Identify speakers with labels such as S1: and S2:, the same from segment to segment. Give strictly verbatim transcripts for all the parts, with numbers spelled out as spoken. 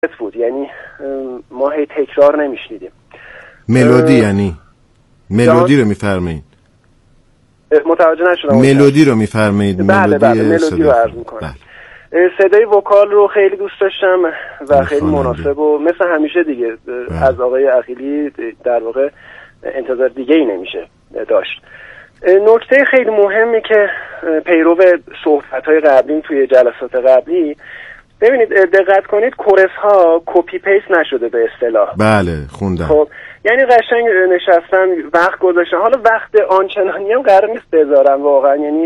S1: بود، یعنی ما هی تکرار نمیشنیدیم.
S2: ملودی یعنی ملودی رو میفرمایید؟
S1: متوجه نشدم.
S2: ملودی رو میفرمایید؟
S1: بله بله ملودی رو عرض میکنم. صدای وکال رو خیلی دوست داشتم و خیلی مناسب و مثل همیشه دیگه بله. از آقای عقیلی در واقع انتظار دیگه ای نمیشه داشت. نکته خیلی مهمی که پیرو صحبت‌های قبلی توی جلسات قبلی، ببینید دقت کنید کورس ها کپی پیست نشده به اصطلاح.
S2: بله خوندم.
S1: خب یعنی قشنگ نشستن وقت گذاشتن. حالا وقت آنچنانی هم قرار نیست بذارن واقعا، یعنی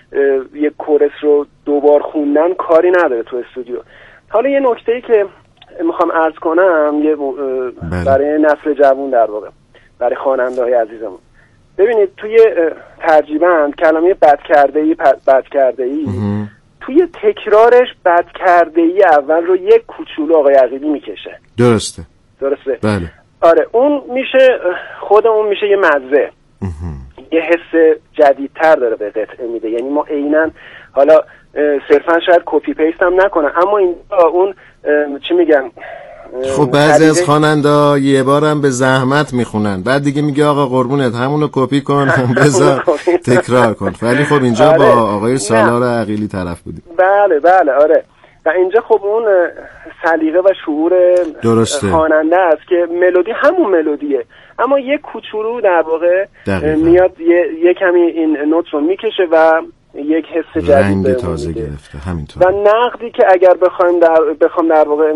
S1: یک کورس رو دوبار خوندن کاری نداره تو استودیو. حالا یه نکته‌ای که میخوام عرض کنم یه بله. برای نسل جوان در واقع، برای خواننده‌های عزیزمون، ببینید توی ترجیبند کلمه بد کرده ای بد کرده ای توی تکرارش بد کرده ای اول رو یک کوچولو آقای عقیلی میکشه.
S2: درسته
S1: درسته
S2: بله.
S1: آره اون میشه خود اون میشه یه مزه، یه حس جدیدتر داره به قطعه میده. یعنی ما عیناً حالا صرفا شاید کپی پیست هم نکنه، اما این اون چی میگن،
S2: خب بعضی از خواننده یه بارم به زحمت میخونن بعد دیگه میگه آقا قربونت همونو کپی کن بذار تکرار کن. ولی خب اینجا آره. با آقای سالار عقیلی طرف بودیم.
S1: بله بله آره. و اینجا خب اون سلیقه و شعور خواننده است که ملودی همون ملودیه، اما یک کوچولو در واقع میاد یه, یه کمی این نوت رو میکشه و یک حس جدید
S2: رنگ تازه گرفته. همینطور.
S1: و نقدی که اگر بخوایم در بخوام در واقع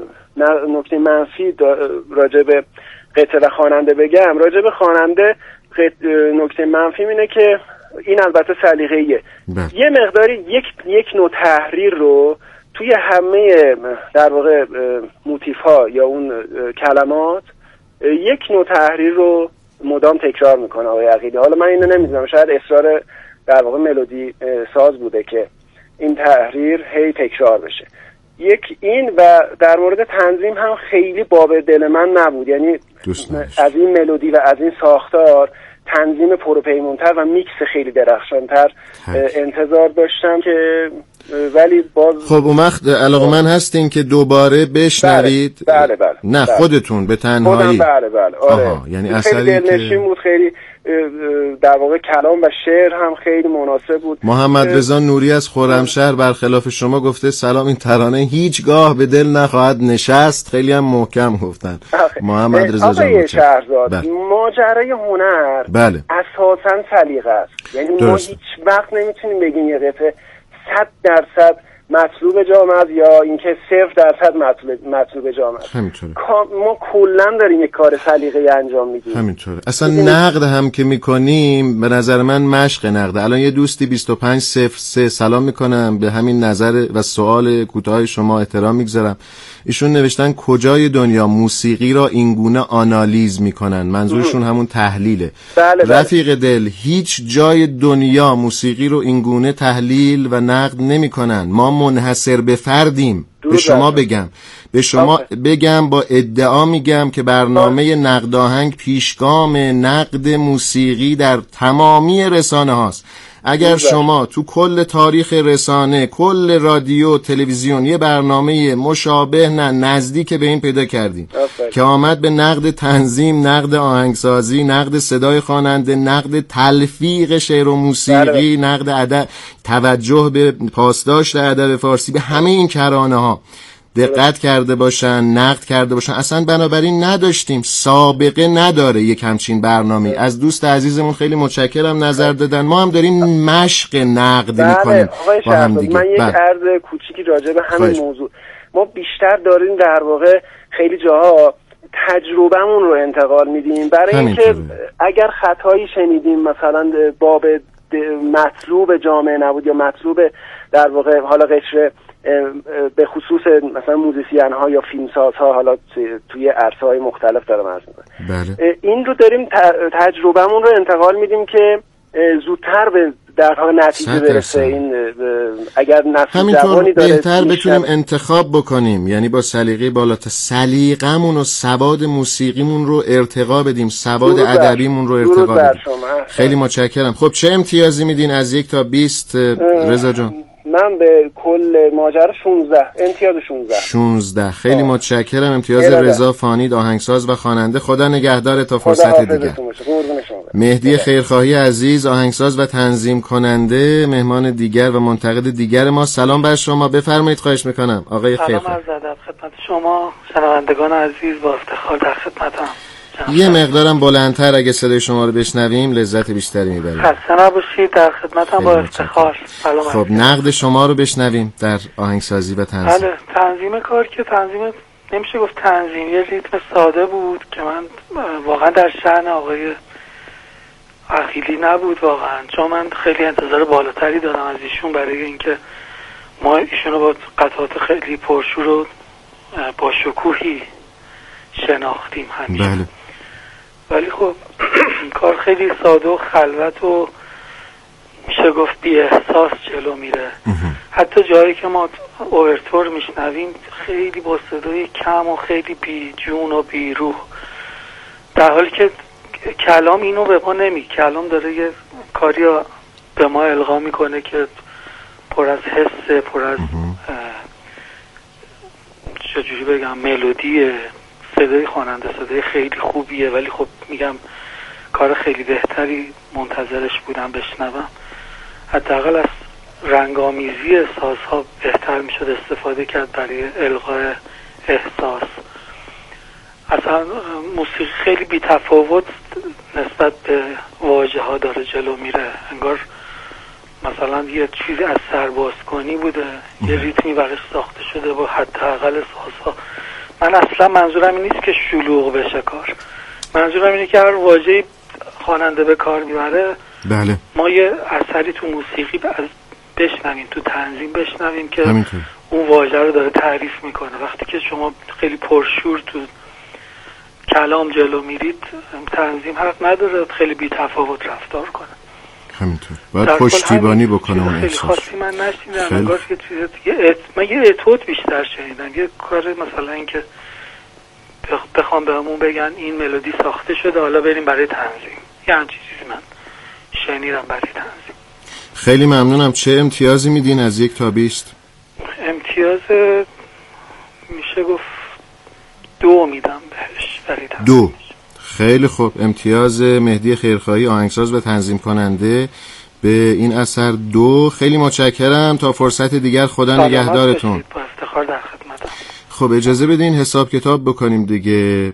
S1: نکته منفی راجع به قطعه و خواننده بگم، راجع به خواننده نکته منفی اینه که این البته سلیقه‌ایه، یه مقداری یک یک نوع تحریر رو توی همه در واقع موتیف ها یا اون کلمات یک نوع تحریر رو مدام تکرار میکنه آقای عقیلی. حالا من اینو نمیدونم، شاید اصرار در واقع ملودی ساز بوده که این تحریر هی تکرار بشه. یک این و در مورد تنظیم هم خیلی باب دل من نبود، یعنی از این ملودی و از این ساختار تنظیم پروپیمونتر و میکس خیلی درخشانتر انتظار داشتم که ولی باز
S2: خب اون وقت علاقه‌مند هستین که دوباره بشنوید؟
S1: بله بله, بله.
S2: نه
S1: بله.
S2: خودتون به تنهایی؟
S1: بله بله آره.
S2: آها. یعنی اثری
S1: خیلی دلنشین بود، خیلی در واقع کلام و شعر هم خیلی مناسب بود.
S2: محمد رضا نوری از خرمشهر برخلاف شما گفته سلام این ترانه هیچگاه به دل نخواهد نشست. خیلی هم محکم گفتن. محمد رضا جان
S1: آقای شهرزاد بله. ماجرای هنر
S2: بله.
S1: اساساً سلیقه است، یعنی
S2: درست.
S1: ما هیچ وقت نمیتونیم بگیم یه قطعه صد درصد مطلوب جامعه است یا اینکه صفر درصد مطلوب مطلوب جامعه است.
S2: همینطوره.
S1: ما کلا داریم یک کار سلیقه‌ای انجام میدیم.
S2: همینطوره. اصلا نقد هم که میکنیم به نظر من مشق نقد. الان یه دوستی بیست و پنج صفر سه سلام میکنم، به همین نظر و سوال کوتاه شما احترام میگذارم. ایشون نوشتن کجای دنیا موسیقی را اینگونه آنالیز میکنن، منظورشون همون تحلیله.
S1: بله بله.
S2: رفیق دل هیچ جای دنیا موسیقی رو اینگونه تحلیل و نقد نمیکنن. ما منحصر به فردیم. به شما بگم به شما بگم با ادعا میگم که برنامه نقد آهنگ پیشگام نقد موسیقی در تمامی رسانه هاست. اگر شما تو کل تاریخ رسانه، کل رادیو، تلویزیون یه برنامه مشابه نه نزدیک به این پیدا کردیم که آمد به نقد تنظیم، نقد آهنگسازی، نقد صدای خواننده، نقد تلفیق شعر و موسیقی، نقد ادب، توجه به پاسداشت ادب فارسی، به همه این کرانه ها دقت کرده باشن، نقد کرده باشن. اصلا بنابراین نداشتیم، سابقه نداره یک همچین برنامه. از دوست عزیزمون خیلی متشکرم نظر دادن. ما هم داریم مشق نقد میکنیم با هم دیگه.
S1: من یک عرض کوچیکی راجع به همین خواهش. موضوع ما بیشتر داریم در واقع خیلی جاها تجربهمون رو انتقال میدیم، برای اینکه اگر خطایی شنیدیم مثلا باب مطلوب جامعه نبود یا مطلوب در واقع حالا قشر به خصوص مثلا موزیسین ها یا فیلمساز ها، حالا توی عرصه های مختلف دارم عرض میکنم،
S2: بله.
S1: این رو داریم تجربهمون رو انتقال میدیم که زودتر به در واقع نتیجه برسه. این اگر نسل جوانی داره
S2: بهتر بتونیم انتخاب بکنیم، یعنی با سلیقه بالاتر سلیقمون و سواد موسیقیمون رو ارتقا بدیم، سواد ادبیمون رو ارتقا بدیم. خیلی متشکرم. خب چه امتیازی میدین از یک تا بیست رضا جان؟
S1: من به کل ماجرا شانزده امتیاز شانزده
S2: شانزده. خیلی آه. متشکرم. امتیاز رضا فانید، آهنگساز و خواننده. خدا نگهدار تا فرصت دیگر. مهدی خیرخواهی عزیز، آهنگساز و تنظیم کننده، مهمان دیگر و منتقد دیگر ما. سلام بر شما، بفرمایید. خواهش میکنم آقای خیرخواهی.
S3: سلام عرض ادب خدمت شما شنوندگان عزیز، با افتخار در خدمتم.
S2: یه مقدارم بلندتر اگه صدای شما رو بشنویم لذت بیشتری میبریم.
S3: خسته نباشید، در خدمتم با افتخار. سلام.
S2: خب نقد شما رو بشنویم در آهنگسازی و تنظیم.
S3: بله، تنظیم کار که تنظیم نمیشه گفت تنظیم، یه ریتم ساده بود که من واقعا در شأن آقای عقیلی نبود واقعا، چون من خیلی انتظار بالاتری دارم از ایشون برای اینکه ما ایشون رو با قطعات خیلی پرشور و با شکوهی شناختیم همیشه.
S2: بله.
S3: ولی خب کار خیلی ساده و خلوت و میشه گفت بی احساس جلو میره. حتی جایی که ما اوورتور میشنویم خیلی با صدای کم و خیلی بی جون و بی روح، در حالی که کلام اینو به ما نمی کلام داره یه کاری به ما القا میکنه که پر از حس، پر از چجوری بگم ملودیه. صدای خواننده صدای خیلی خوبیه، ولی خب میگم کار خیلی بهتری منتظرش بودم بشنوم. حداقل از رنگامیزی سازها بهتر میشد استفاده کرد برای القای احساس. اصلا موسیقی خیلی بی تفاوت نسبت به واژه ها داره جلو میره، انگار مثلا یه چیزی از سربازکنی بوده، یه ریتمی برش ساخته شده با حداقل سازها. من اصلا منظورم این نیست که شلوغ بشه کار، منظورم اینه که هر واژه‌ای خواننده به کار میبره
S2: بله.
S3: ما یه اثری تو موسیقی از بشنویم، تو تنظیم بشنویم که
S2: همینطور.
S3: اون واژه رو داره تعریف میکنه. وقتی که شما خیلی پرشور تو کلام جلو میرید، تنظیم حق نداره خیلی بی تفاوت رفتار کنه.
S2: همینطور باید پشتیبانی بکنه اون
S3: خیلی
S2: احساس.
S3: خاصی من نشنیدم، انگار یه چیز دیگه ات... من یه اتوت بیشتر شنیدم، یه کار مثلا این که بخوام بهمون بگن این ملودی ساخته شده حالا بریم برای تنظیم، یه همچین چیزی من شنیدم برای تنظیم.
S2: خیلی ممنونم. چه امتیازی میدین از یک تا بیست؟
S3: امتیاز میشه گفت دو میدم بهش برای تنظیم.
S2: دو. خیلی خوب. امتیاز مهدی خیرخواهی، آهنگساز و تنظیم کننده، به این اثر دو. خیلی متشکرم. تا فرصت دیگر خدا نگهدارتون.
S3: با افتخار در خدمتم.
S2: خب اجازه بدین حساب کتاب بکنیم دیگه.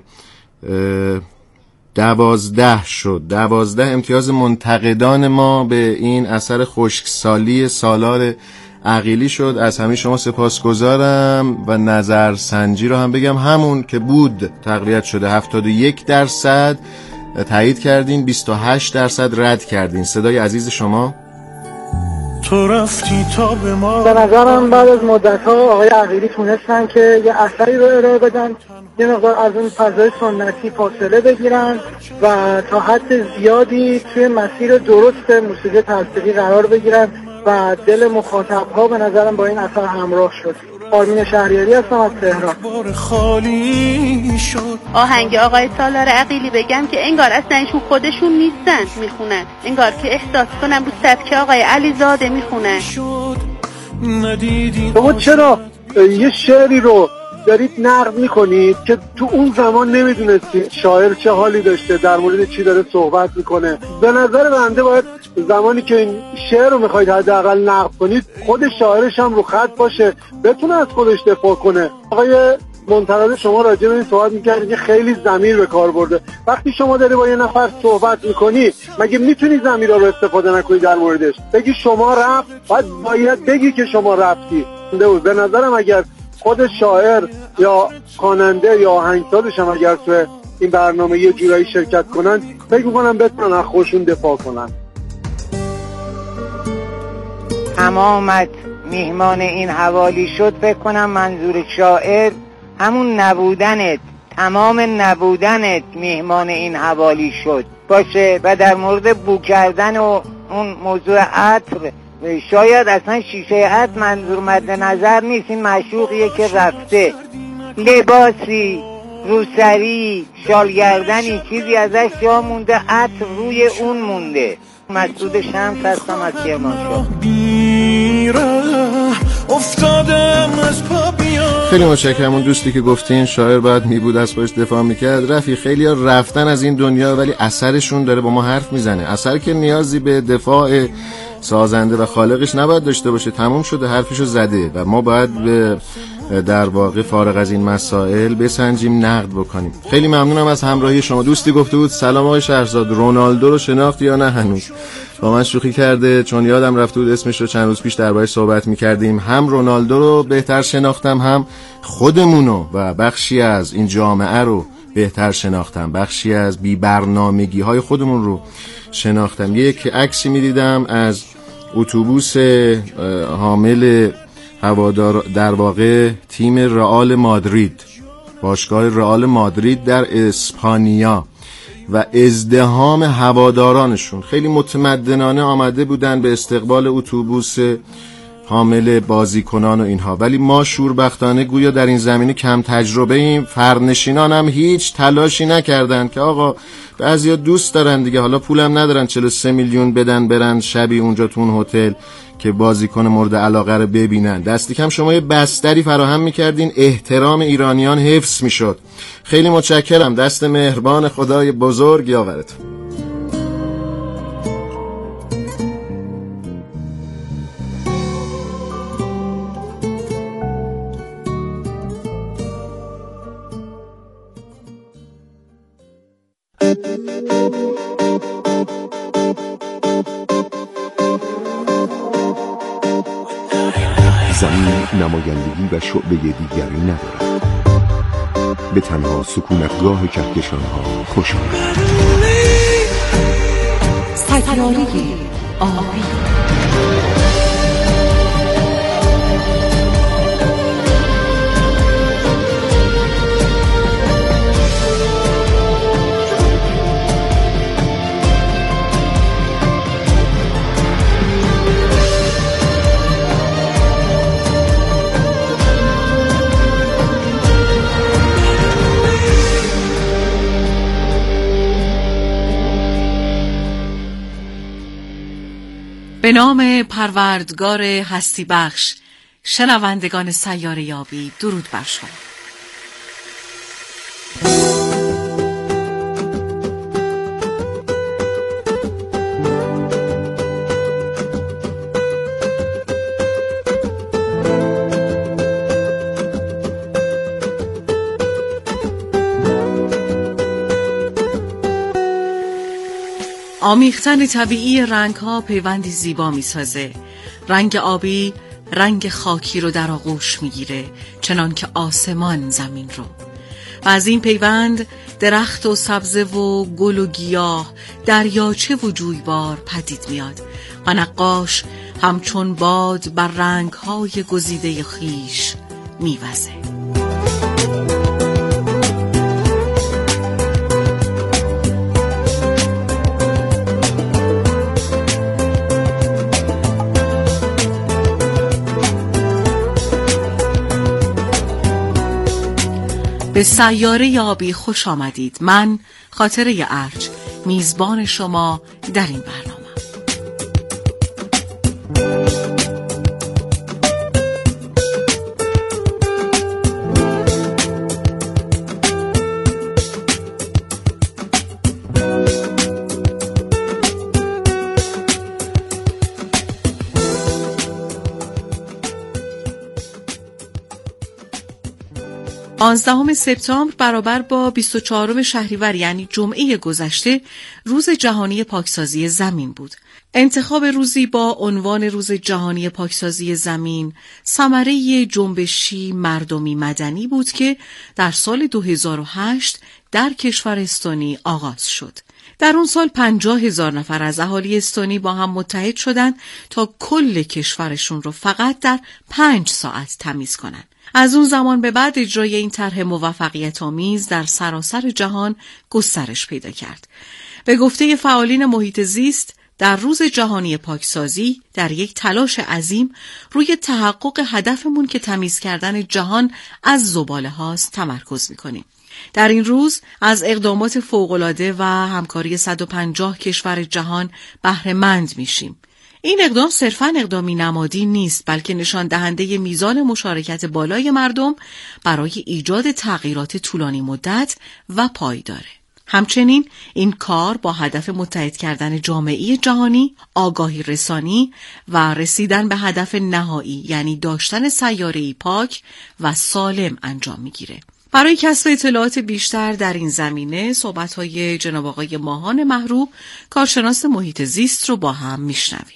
S2: دوازده شد. دوازده امتیاز منتقدان ما به این اثر خشکسالی سالار عقیلی شد. از همه شما سپاسگزارم و نظر سنجی رو هم بگم همون که بود تقویت شده. هفتاد و یک درصد تایید کردین، بیست و هشت درصد رد کردین. صدای عزیز شما.
S4: تو رفتی تا به ما.
S5: به نظرم بعد از مدت‌ها آقای عقیلی تونستن که یه اثری رو ارائه بدن، یه مقدار از اون فضای سنتی فاصله بگیرن و تا حد زیادی توی مسیر درست موسیقی تلفیقی قرار بگیرن و دل مخاطب‌ها به نظرم با این اثر همراه شد. آرمین شهریاری هستم از تهران.
S6: آهنگ آقای سالار عقیلی بگم که انگار اصلا ایشون خودشون نیستن میخونن، انگار که احساس کنم رو سبک آقای علیزاده میخونن.
S5: شما چرا یه شعری رو دارید نقد میکنید که تو اون زمان نمیدونستید شاعر چه حالی داشته، در مورد چی داره صحبت میکنه؟ به نظر بنده باید زمانی که این شعر رو میخواید حداقل نقد کنید خود شاعرش هم رو خط باشه، بتونه از خودش دفاع کنه. آقای منتقد شما راجع به این صحبت میکردید که خیلی ضمیر به کار برده. وقتی شما داری با یه نفر صحبت میکنی مگه میتونی ضمیرا رو استفاده نکنی در موردش؟ بگی شما رفت، باید باید بگی که شما رفتی. به نظرم اگر خود شاعر یا خواننده یا آهنگسازش هم اگر تو این برنامه یه جورایی شرکت کنن، فکر میکنم بتونن از خودشون دفاع کنن.
S7: تمامت میهمان این حوالی شد، فکر کنم منظور شاعر همون نبودنت، تمام نبودنت میهمان این حوالی شد باشه. و در مورد بو کردن و اون موضوع عطر، شاید اصلا شیشه عطر منظور مد نظر نیست، این معشوقیه که رفته، لباسی، روسری، شالگردنی چیزی ازش جا مونده، عطر روی اون مونده. مسعود شمس هستم از کرمانشاه.
S4: افتادم از پا بیام.
S2: خیلی متشکرم. اون دوستی که گفتین شاعر باید می بود از خودش دفاع میکرد. رفیق خیلی ها رفتن از این دنیا ولی اثرشون داره با ما حرف میزنه. اثر که نیازی به دفاع سازنده و خالقش نباید داشته باشه، تموم شده، حرفشو زده و ما باید به در واقع فارغ از این مسائل بسنجیم، نقد بکنیم. خیلی ممنونم از همراهی شما. دوستی گفته بود سلام آقای شهرزاد، رونالدو رو شناختی یا نه هنوز؟ با من شوخی کرده چون یادم رفته بود اسمش رو چند روز پیش دربارش صحبت می‌کردیم. هم رونالدو رو بهتر شناختم، هم خودمونو و بخشی از این جامعه رو بهتر شناختم، بخشی از بی برنامگی‌های خودمون رو شناختم. یک عکسی می‌دیدم از اتوبوس حامل هوادار در واقع تیم رئال مادرید، باشگاه رئال مادرید در اسپانیا و ازدحام هوادارانشون خیلی متمدنانه آمده بودن به استقبال اتوبوس حامل بازیکنان و اینها، ولی ما شوربختانه گویا در این زمینه کم تجربه ایم. فرنشینان هم هیچ تلاشی نکردن که آقا بعضیا دوست دارن دیگه، حالا پولم ندارن چهل و سه میلیون بدن برن شبی اونجا تو اون هتل که بازیکن مورد علاقه رو ببینن. دستی کم شما یه بستری فراهم میکردین، احترام ایرانیان حفظ میشد. خیلی متشکرم. دست مهربان خدای بزرگ یاورتون.
S8: زمین نمایندگی و شعبه دیگری ندارد، به تنها سکونتگاه کهکشان‌ها خوش آمد.
S9: سیاره آبی. به نام پروردگار هستی بخش، شنوندگان سیاره یابی، درود بر شما. آمیختن طبیعی رنگ‌ها پیوندی زیبا می‌سازه. رنگ آبی رنگ خاکی رو در آغوش می‌گیره، چنان که آسمان زمین رو. و از این پیوند درخت و سبزه و گل و گیاه، دریاچه و جویبار پدید میاد و نقاش همچون باد بر رنگ‌های گزیده خویش می‌وزه. به سیاره یابی خوش آمدید. من خاطره ارج، میزبان شما در این برنامه. پانزدهم سپتامبر برابر با بیست و چهارم شهریور یعنی جمعه گذشته روز جهانی پاکسازی زمین بود. انتخاب روزی با عنوان روز جهانی پاکسازی زمین ثمره جنبشی مردمی مدنی بود که در سال دو هزار و هشت در کشور استونی آغاز شد. در اون سال پنجاه هزار نفر از اهالی استونی با هم متحد شدند تا کل کشورشون رو فقط در پنج ساعت تمیز کنن. از اون زمان به بعد اجرای این طرح موفقیت آمیز در سراسر جهان گسترش پیدا کرد. به گفته فعالین محیط زیست، در روز جهانی پاکسازی در یک تلاش عظیم روی تحقق هدفمون که تمیز کردن جهان از زباله هاست تمرکز می‌کنیم. در این روز از اقدامات فوق‌العاده و همکاری صد و پنجاه کشور جهان بهره مند میشیم. این اقدام صرفاً اقدامی نمادین نیست، بلکه نشان دهنده میزان مشارکت بالای مردم برای ایجاد تغییرات طولانی مدت و پایداره. همچنین این کار با هدف متحد کردن جامعه جهانی، آگاهی رسانی و رسیدن به هدف نهایی، یعنی داشتن سیاره‌ای پاک و سالم انجام میگیره. برای کسب اطلاعات بیشتر در این زمینه، صحبت‌های جناب آقای ماهان محروب، کارشناس محیط زیست رو با هم میشنویم.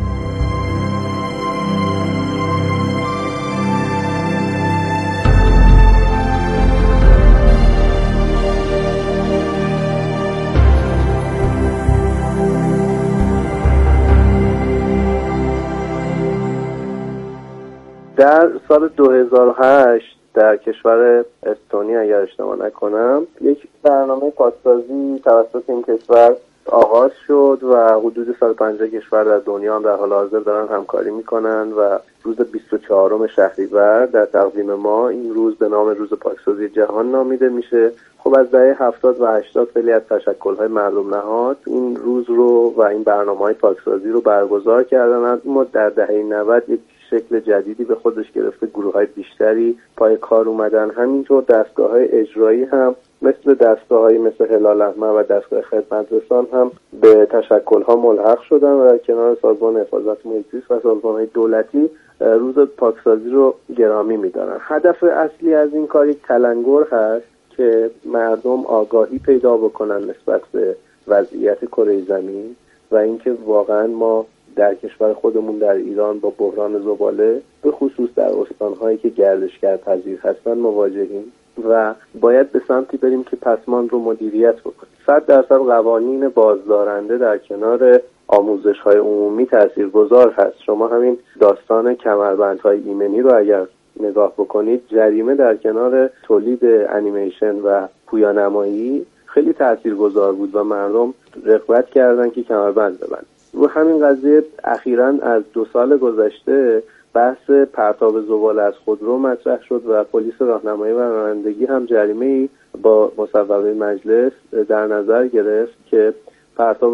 S10: در سال دو هزار و هشت در کشور استونی اگر اشتباه نکنم یک برنامه پاکسازی توسط این کشور آغاز شد و حدود صد و پنجاه کشور در دنیا هم در حال حاضر دارن همکاری میکنن و روز بیست و چهارم شهریور در تقویم ما این روز به نام روز پاکسازی جهان نامیده میشه. خب از دهه هفتاد و هشتاد خیلی از تشکل‌های مردم نهاد این روز رو و این برنامه‌های پاکسازی رو برگزار کردن، اما در دهه نود یک شکل جدیدی به خودش گرفته، گروه‌های بیشتری پای کار اومدن. همینطور دستگاه‌های اجرایی هم مثل دستگاه‌هایی مثل هلال احمر و دستگاه خدمترسان هم به تشکل‌ها ملحق شدن و در کنار سازمان حفاظت محیط زیست و سازمان‌های دولتی روز پاکسازی رو گرامی می‌دارن. هدف اصلی از این کار یک تلنگر هست که مردم آگاهی پیدا بکنن نسبت به وضعیت کره زمین و اینکه واقعا ما در کشور خودمون در ایران با بحران زباله به خصوص در استان‌هایی که گردشگرپذیر هستن مواجهیم و باید به سمتی بریم که پسماند رو مدیریت بکنیم. صد درصد قوانین بازدارنده در کنار آموزش‌های عمومی تاثیرگذار هست. شما همین داستان کمربندهای ایمنی رو اگر نگاه بکنید، جریمه در کنار تولید انیمیشن و پویانمایی خیلی تاثیرگذار بود و مردم رغبت کردن که کمربند ببندن. رو همین قضیه اخیراً از دو سال گذشته بحث پرتاب زباله از خودرو مطرح شد و پلیس راهنمایی و رانندگی هم جریمه‌ای با مصوبه مجلس در نظر گرفت که پرتاب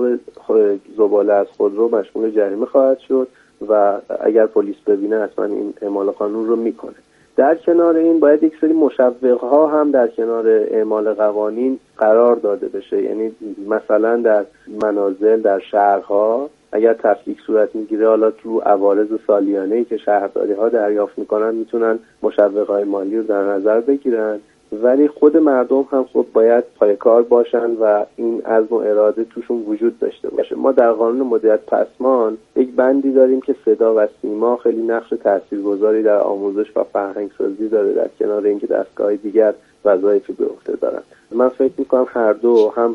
S10: زباله از خودرو مشمول جریمه خواهد شد و اگر پلیس ببینه حتما این اعمال قانون رو میکنه. در کنار این باید یک سری مشوق‌ها هم در کنار اعمال قوانین قرار داده بشه، یعنی مثلا در منازل در شهرها اگر تفکیک صورت میگیره، حالا تو عوارض سالیانه‌ای که شهرداری‌ها دریافت میکنن میتونن مشوق‌های مالی رو در نظر بگیرن، ولی خود مردم هم خب باید پای کار باشن و این عزم و اراده توشون وجود داشته باشه. ما در قانون مدیریت پسماند یک بندی داریم که صدا و سیما خیلی نقش تاثیرگذاری در آموزش و فرهنگسازی داره، در کنار اینکه دستگاه دیگر وظایفی به عهده دارن. من فکر میکنم هر دو، هم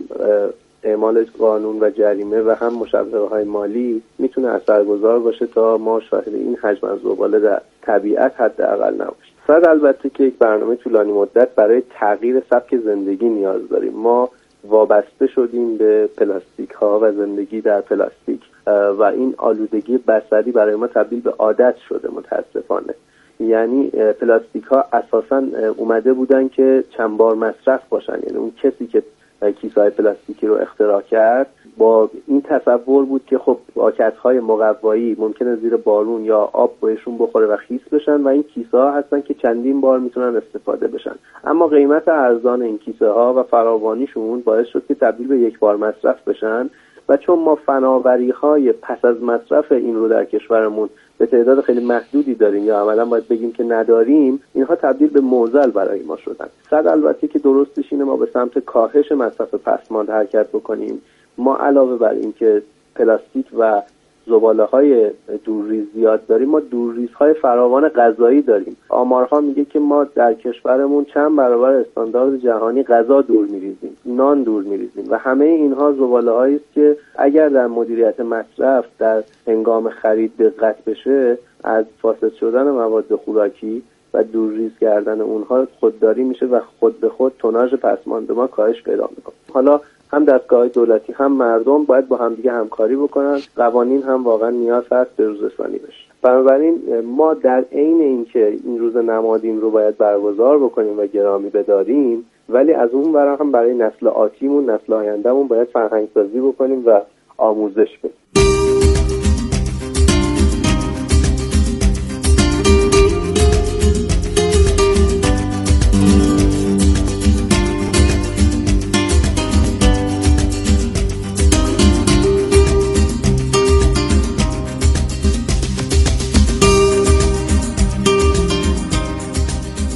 S10: اعمال قانون و جریمه و هم مشوقه‌های مالی میتونه اثرگذار باشه تا ما شاهد این حجم از زباله در طبیعت حداقل نباشیم. صد البته که یک برنامه طولانی مدت برای تغییر سبک زندگی نیاز داریم. ما وابسته شدیم به پلاستیک ها و زندگی در پلاستیک و این آلودگی بصری برای ما تبدیل به عادت شده متاسفانه. یعنی پلاستیک ها اساساً اومده بودن که چند بار مصرف باشن، یعنی اون کسی که کیسه‌های پلاستیکی رو اختراع کرد با این تصور بود که خب پاکت‌های مقوایی ممکنه زیر بارون یا آب بهشون بخوره و خیس بشن و این کیسه‌ها هستن که چندین بار میتونن استفاده بشن، اما قیمت ارزان این کیسه‌ها و فراوانیشون باعث شد که تبدیل به یک بار مصرف بشن و چون ما فناوری‌های پس از مصرف این رو در کشورمون به تعداد خیلی محدودی داریم یا عملا باید بگیم که نداریم، اینها تبدیل به معضل برای ما شدن. صد البته که درستش اینه ما به سمت کاهش مصرف پسماند حرکت بکنیم. ما علاوه بر این که پلاستیک و زباله‌های دورریز زیاد داریم، ما دورریزهای فراوان غذایی داریم. آمارها میگه که ما در کشورمون چند برابر استاندارد جهانی غذا دور میریزیم، نان دور میریزیم و همه اینها زباله‌هایی است که اگر در مدیریت مصرف در هنگام خرید دقت بشه، از فاسد شدن مواد خوراکی و دورریز کردن اونها خودداری میشه و خود به خود توناژ پسماند ما کاهش پیدا میکنه. حالا هم دستگاه دولتی هم مردم باید با همدیگه همکاری بکنن. قوانین هم واقعا نیاز هست به روزرسانی بشه. بنابراین ما در عین اینکه این روز نمادین رو باید برگزار بکنیم و گرامی بداریم، ولی از اون ور هم برای نسل آتیمون، نسل آیندهمون باید فرهنگ سازی بکنیم و آموزش بدیم.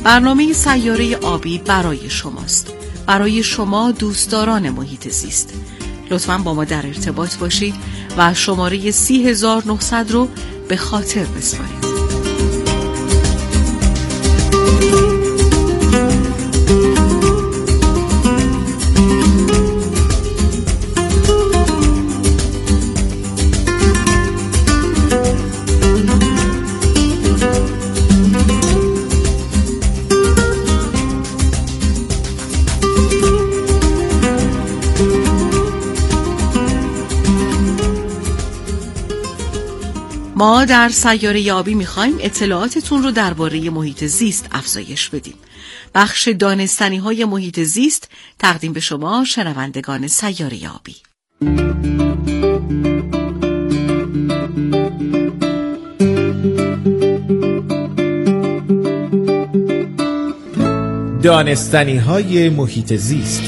S9: برنامه سیاره آبی برای شماست، برای شما دوستداران محیط زیست. لطفاً با ما در ارتباط باشید و شماره سی هزار و نهصد رو به خاطر بسپارید. ما در سیاره آبی می‌خوایم اطلاعاتتون رو درباره محیط زیست افزایش بدیم. بخش دانستنی‌های محیط زیست تقدیم به شما شنوندگان سیاره آبی.
S11: دانستنی‌های محیط زیست.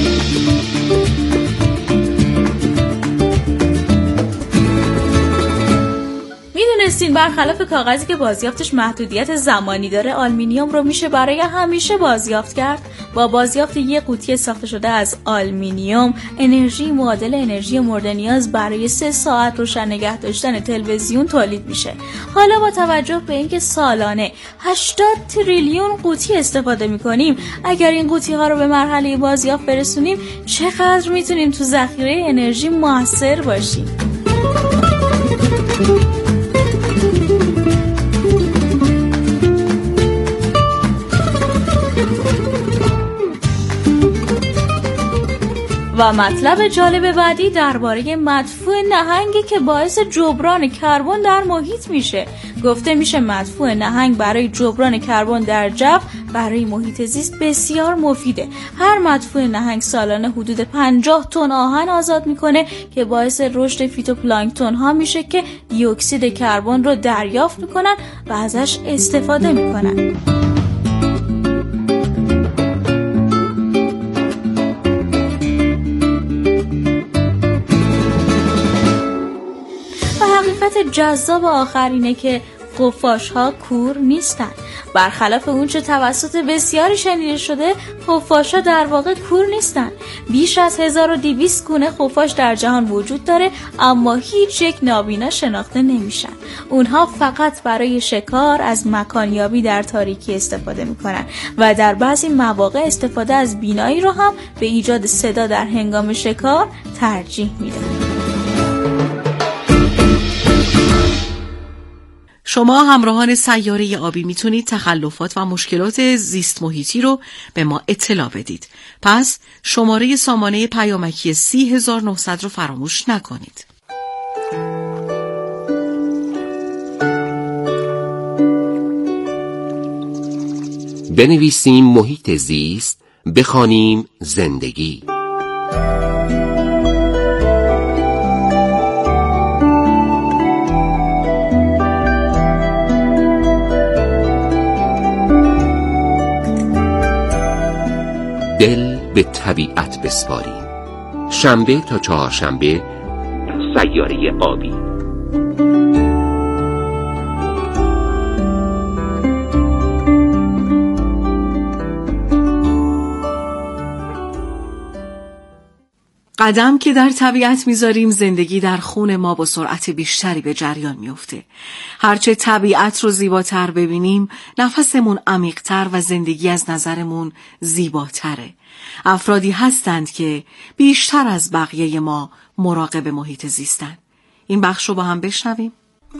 S12: میدونستین برخلاف کاغذی که بازیافتش محدودیت زمانی داره، آلومینیوم رو میشه برای همیشه بازیافت کرد؟ با بازیافت یک قوطی ساخته شده از آلومینیوم، انرژی معادل انرژی مورد نیاز برای سه ساعت روشن نگه داشتن تلویزیون تولید میشه. حالا با توجه به اینکه سالانه هشتاد تریلیون قوطی استفاده میکنیم، اگر این قوطی ها رو به مرحله بازیافت برسونیم، چقدر میتونیم تو ذخیره انرژی موثر باشیم؟ و مطلب جالب بعدی درباره مدفوع نهنگی که باعث جبران کربن در محیط میشه. گفته میشه مدفوع نهنگ برای جبران کربن در جو برای محیط زیست بسیار مفیده. هر مدفوع نهنگ سالانه حدود پنجاه تن آهن آزاد میکنه که باعث رشد فیتوپلانکتون ها میشه که دی اکسید کربن رو دریافت میکنن و ازش استفاده میکنن. حقیقت جذاب آخر اینه که خفاش ها کور نیستن. برخلاف اون چه توسط بسیاری شنیده شده، خفاش ها در واقع کور نیستن. بیش از هزار و دویست گونه خفاش در جهان وجود داره، اما هیچ یک نابینا شناخته نمیشن. اونها فقط برای شکار از مکانیابی در تاریکی استفاده میکنن و در بعضی مواقع استفاده از بینایی رو هم به ایجاد صدا در هنگام شکار ترجیح میدن.
S9: شما همراهان سیاره آبی میتونید تخلفات و مشکلات زیست محیطی رو به ما اطلاع بدید. پس شماره سامانه پیامکی سی هزار و نهصد رو فراموش نکنید.
S13: بنویسیم محیط زیست، بخوانیم زندگی. دل به طبیعت بسپاریم. شنبه تا چهارشنبه سیاره آبی.
S9: قدم که در طبیعت میذاریم، زندگی در خون ما با سرعت بیشتری به جریان میفته. هرچه طبیعت رو زیباتر ببینیم، نفسمون عمیق‌تر و زندگی از نظرمون زیباتره. افرادی هستند که بیشتر از بقیه ما مراقب محیط زیستن. این بخش رو با هم بشنویم.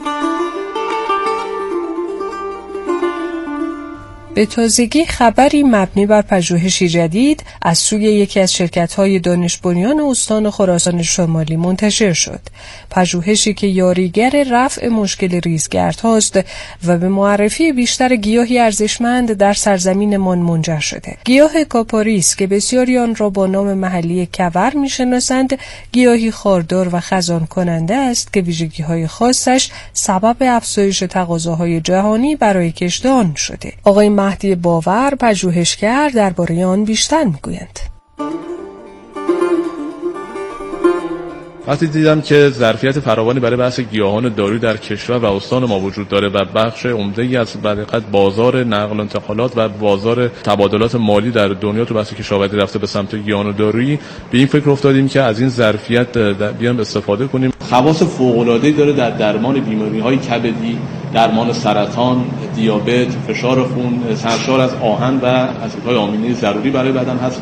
S14: به تازگی خبری مبنی بر پژوهشی جدید از سوی یکی از شرکت‌های دانش بنیان استان خراسان شمالی منتشر شد. پژوهشی که یاریگر رفع مشکل ریزگردهاست و به معرفی بیشتر گیاهی ارزشمند در سرزمینمان منجر شده. گیاه کاپاریس که بسیاری آن را با نام محلی کور می‌شناسند، گیاهی خاردار و خزان کننده است که ویژگی‌های خاصش سبب افزایش تقاضاهای جهانی برای کشت آن شده. آقای مهدی باور، پژوهشگر، درباره آن بیشتر میگویند.
S15: وقتی دیدم که ظرفیت فراوانی برای بحث گیاهان دارویی در کشور و استان ما وجود داره و بخش عمده‌ای از حقیقت بازار نقل و انتقالات و بازار تبادلات مالی در دنیا تو بحث کشاورزی رفته به سمت گیاهان دارویی، به این فکر افتادیم که از این ظرفیت بیام استفاده کنیم. خواص فوق‌العاده‌ای داره در درمان بیماری‌های کبدی، درمان سرطان، دیابت، فشار خون، سرشار از آهن و اسیدهای آمینه ضروری برای بدن هست.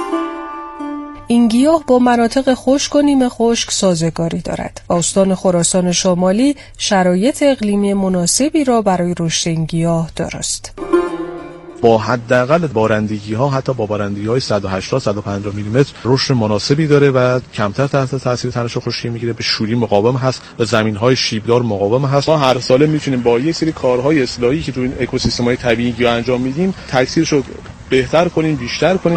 S14: این گیاه با مناطق خشک و نیمه خشک سازگاری دارد و استان خراسان شمالی شرایط اقلیمی مناسبی را برای رشد این گیاه دارست.
S15: با حداقل بارندگی ها، حتی با بارندگی های صد و هشتاد تا صد و پنجاه میلی متر رشد مناسبی داره و کمتر تحت تاثیر تنش خشکی میگیره، به شوری مقاوم هست، به زمین های شیبدار مقاوم هست. ما هر ساله میتونیم با یک سری کارهای اصلاحی که تو این اکوسیستم های طبیعی گیاه انجام میدیم تاثیرش رو بهتر کنیم، بیشتر کنیم.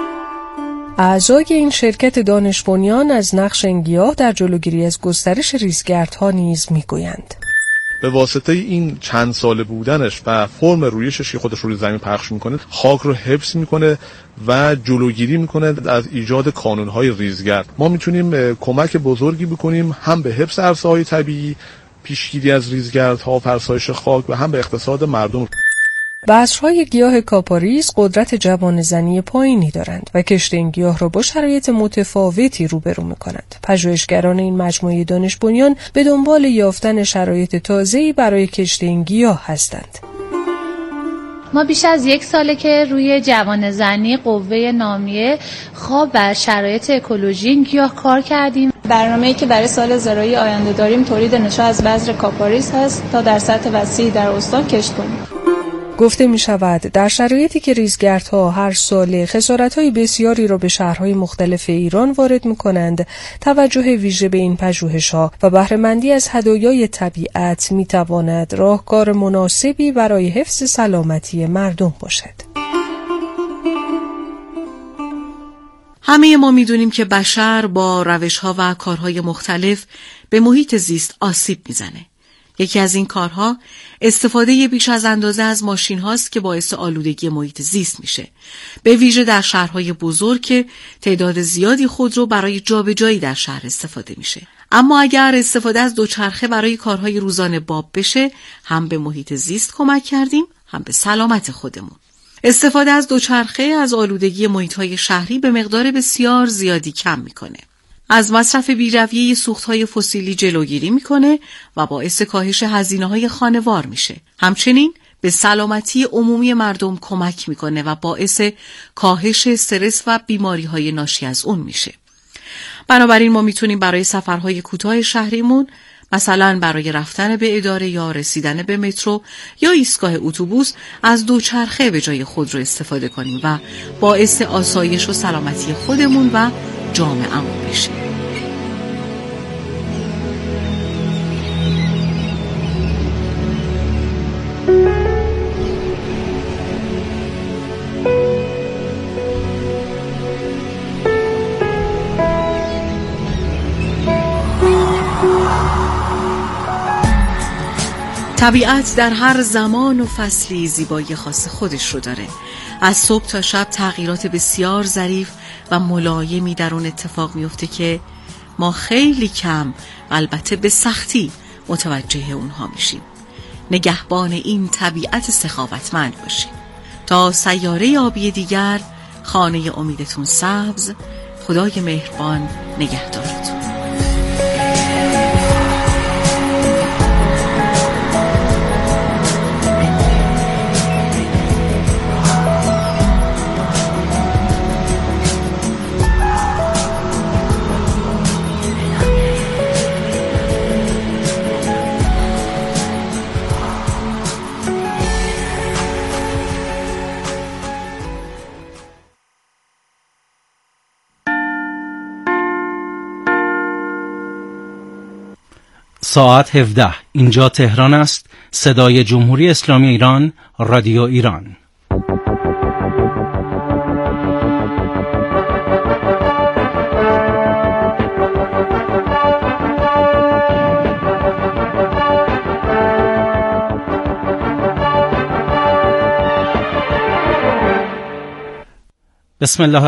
S14: اعضای این شرکت دانش بنیان از نقش این گیاه در جلوگیری از گسترش ریزگردها نیز میگویند.
S15: به واسطه این چند ساله بودنش و فرم رویشش که خودش روی زمین پخش میکنه، خاک رو حفظ میکنه و جلوگیری میکنه از ایجاد کانونهای ریزگرد. ما میتونیم کمک بزرگی بکنیم هم به حفظ عرصه‌های طبیعی، پیشگیری از ریزگردها، فرسایش خاک و هم به اقتصاد مردم.
S14: بذرهای گیاه کاپاریس قدرت جوانه‌زنی پایینی دارند و کشت این گیاه را با شرایط متفاوتی روبرو می‌کنند. پژوهشگران این مجموعه دانش بنیان به دنبال یافتن شرایط تازه‌ای برای کشت این گیاه هستند.
S16: ما بیش از یک ساله که روی جوانه‌زنی قوه نامیه، خواب و شرایط اکولوژی این گیاه کار کردیم.
S17: برنامه‌ای که برای سال زراعی آینده داریم تولید نشا از بذر کاپاریس هست تا در سطح وسیعی در استان کشت کنیم.
S14: گفته می شود در شرایطی که ریزگردها هر ساله خسارت‌های بسیاری را به شهرهای مختلف ایران وارد می کنند، توجه ویژه به این پژوهش‌ها و بهره‌مندی از هدایای طبیعت می تواند راهکار مناسبی برای حفظ سلامتی مردم باشد.
S9: همه ما می دونیم که بشر با روش‌ها و کارهای مختلف به محیط زیست آسیب می زنه. یکی از این کارها استفاده بیش از اندازه از ماشین هاست که باعث آلودگی محیط زیست میشه. به ویژه در شهرهای بزرگ که تعداد زیادی خودرو برای جابجایی در شهر استفاده میشه. اما اگر استفاده از دوچرخه برای کارهای روزانه باب بشه، هم به محیط زیست کمک کردیم، هم به سلامت خودمون. استفاده از دوچرخه از آلودگی محیط‌های شهری به مقدار بسیار زیادی کم میکنه. از مصرف بی‌رویه سوخت‌های فسیلی جلوگیری میکنه و باعث کاهش هزینه‌های خانوار میشه. همچنین به سلامتی عمومی مردم کمک میکنه و باعث کاهش استرس و بیماری‌های ناشی از اون میشه. بنابراین ما میتونیم برای سفرهای کوتاه شهریمون، مثلا برای رفتن به اداره یا رسیدن به مترو یا ایستگاه اتوبوس، از دوچرخه به جای خودرو استفاده کنیم و باعث آسایش و سلامتی خودمون و جامعه‌مون بشه. طبیعت در هر زمان و فصلی زیبایی خاص خودش رو داره. از صبح تا شب تغییرات بسیار ظریف و ملایمی در اون اتفاق میفته که ما خیلی کم و البته به سختی متوجه اونها میشیم. نگهبان این طبیعت سخاوتمند باشیم. تا سیاره آبی دیگر، خانه امیدتون سبز. خدای مهربان نگهدارتون.
S18: ساعت هفده. اینجا تهران است. صدای جمهوری اسلامی ایران، رادیو ایران. بسم الله